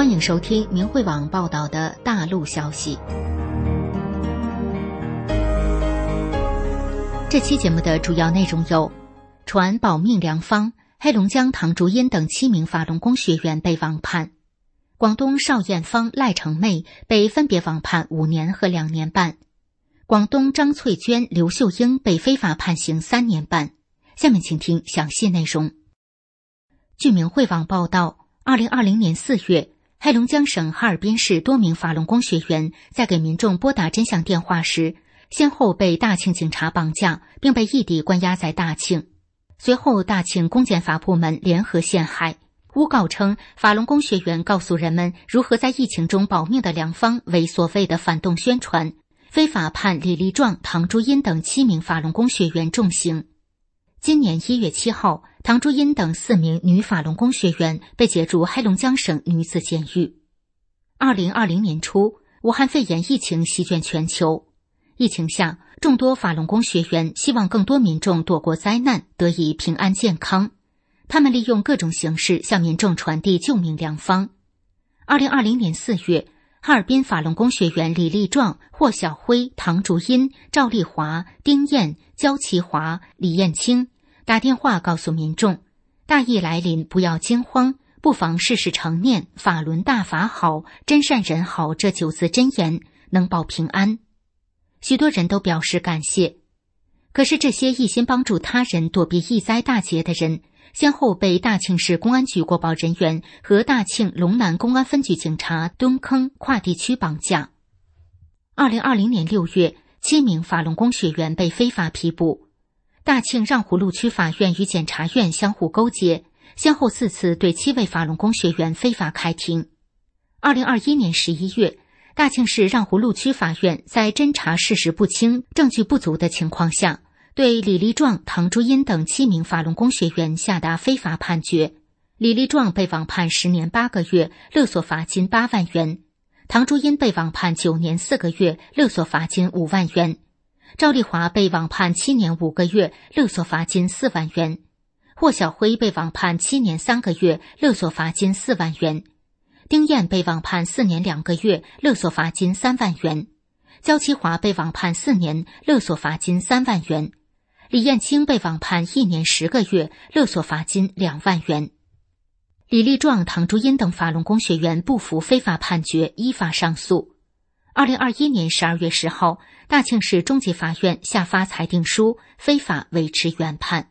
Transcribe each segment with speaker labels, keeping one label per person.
Speaker 1: 欢迎收听明慧网报道的大陆消息。这期节目的主要内容有：传保命良方，黑龙江唐竹阴等7名法轮功学员被网判；广东邵艳芳、赖成妹被分别网判5年和2年半；广东张翠娟、刘秀英被非法判刑3年半。下面请听详细内容。据明慧网报道，2020年4月，黑龙江省哈尔滨市多名法轮功学员在给民众拨打真相电话时，先后被大庆警察绑架，并被异地关押在大庆。随后，大庆公检法部门联合陷害，诬告称法轮功学员告诉人们如何在疫情中保命的良方为所谓的反动宣传，非法判李立壮、唐竹阴等7名法轮功学员重刑。今年1月7号，唐竹阴等4名女法轮功学员被解驻黑龙江省女子监狱。2020年初，武汉肺炎疫情席卷全球，疫情下，众多法轮功学员希望更多民众躲过灾难，得以平安健康。他们利用各种形式向民众传递救命良方。2020年4月，哈尔滨法轮功学员李立壮、霍晓辉、唐竹阴、赵丽华、丁燕、焦其华、李艳青打电话告诉民众，大疫来临，不要惊慌，不妨事事诚念法轮大法好，真善人好这9字真言，能保平安。许多人都表示感谢。可是这些一心帮助他人躲避疫灾大劫的人，先后被大庆市公安局过保人员和大庆龙南公安分局警察蹲坑跨地区绑架。2020年6月，7名法轮功学员被非法批捕。大庆让湖路区法院与检察院相互勾结，先后4次对7位法轮功学员非法开庭。2021年11月，大庆市让湖路区法院在侦查事实不清、证据不足的情况下，对李立壮、唐竹阴等7名法轮功学员下达非法判决。李立壮被网判10年8个月，勒索罚金8万元；唐竹阴被网判9年4个月，勒索罚金5万元；赵丽华被网判7年5个月，勒索罚金4万元；霍晓辉被网判7年3个月，勒索罚金4万元；丁燕被网判4年2个月，勒索罚金3万元；焦其华被网判4年，勒索罚金3万元；李艳青被网判1年10个月，勒索罚金2万元。李立壮、唐竹阴等法轮功学员不服非法判决，依法上诉。2021年12月10号，大庆市中级法院下发裁定书，非法维持原判。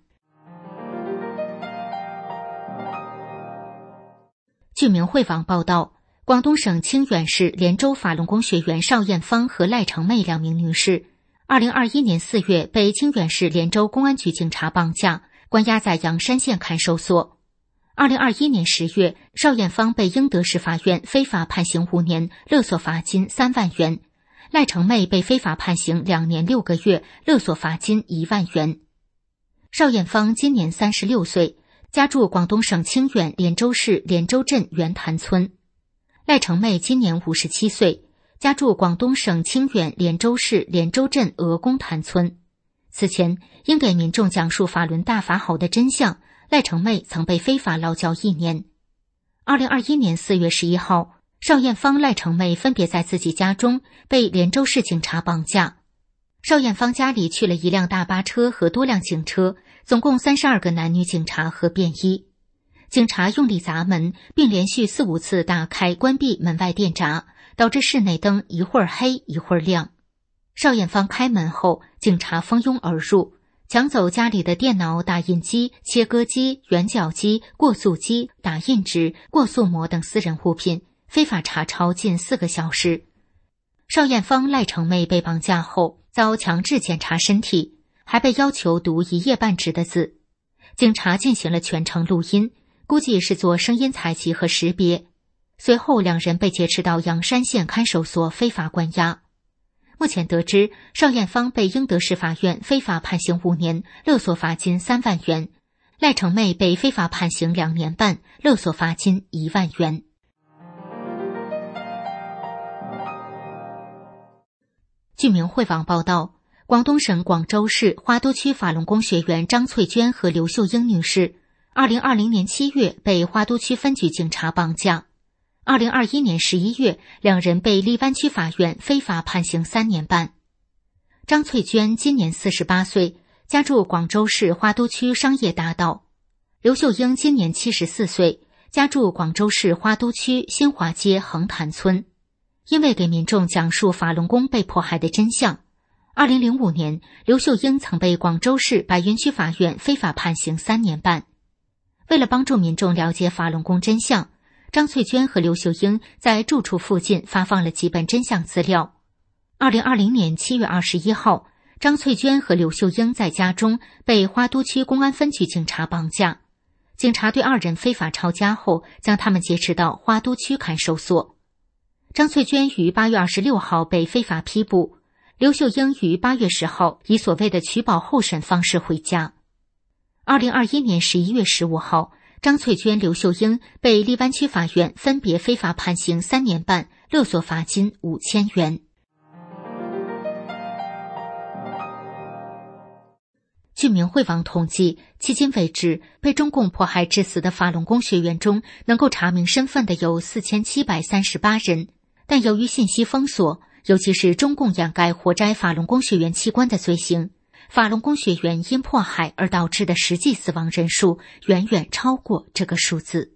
Speaker 1: 据明慧网报道，广东省清远市连州法轮功学员邵艳芳和赖成妹2名女士，2021年4月被清远市连州公安局警察绑架，关押在阳山县看守所。2021年10月，邵艳芳被英德市法院非法判刑5年，勒索罚金3万元；赖成妹被非法判刑2年6个月，勒索罚金1万元。邵艳芳今年36岁，家住广东省清远连州市连州镇圆潭村；赖成妹今年57岁，家住广东省清远连州市连州镇鹅公潭村。此前，因给民众讲述法轮大法好的真相，赖成妹曾被非法劳教1年。2021年4月11号，邵艳芳、赖成妹分别在自己家中被连州市警察绑架。邵艳芳家里去了1辆大巴车和多辆警车，总共32个男女警察和便衣。警察用力砸门，并连续4、5次打开关闭门外电闸，导致室内灯一会儿黑一会儿亮。邵艳芳开门后，警察蜂拥而入，抢走家里的电脑、打印机、切割机、圆角机、过塑机、打印纸、过塑膜等私人物品，非法查抄近4个小时。邵艳芳、赖成妹被绑架后，遭强制检查身体，还被要求读1页半纸的字。警察进行了全程录音，估计是做声音采集和识别。随后2人被劫持到阳山县看守所非法关押。目前得知，邵艳芳被英德市法院非法判刑5年，勒索罚金3万元；赖成妹被非法判刑2年半，勒索罚金1万元。据明慧网报道，广东省广州市花都区法轮功学员张翠娟和刘秀英女士，2020年7月被花都区分局警察绑架。 2021年11月，两人被荔湾区法院非法判刑3年半。张翠娟今年48岁，家住广州市花都区商业大道。刘秀英今年74岁，家住广州市花都区新华街横潭村。因为给民众讲述法轮功被迫害的真相，2005年，刘秀英曾被广州市白云区法院非法判刑3年半。为了帮助民众了解法轮功真相，张翠娟和刘秀英在住处附近发放了几本真相资料。2020年7月21号，张翠娟和刘秀英在家中被花都区公安分局警察绑架。警察对二人非法抄家后，将他们劫持到花都区看守所。张翠娟于8月26号被非法批捕，刘秀英于8月10号以所谓的取保候审方式回家。2021年11月15号，张翠娟、刘秀英被荔湾区法院分别非法判刑3年半，勒索罚金5000元。据明慧网统计，迄今为止，被中共迫害致死的法轮功学员中，能够查明身份的有4738人。但由于信息封锁，尤其是中共掩盖活摘法轮功学员器官的罪行，法轮功学员因迫害而导致的实际死亡人数远远超过这个数字。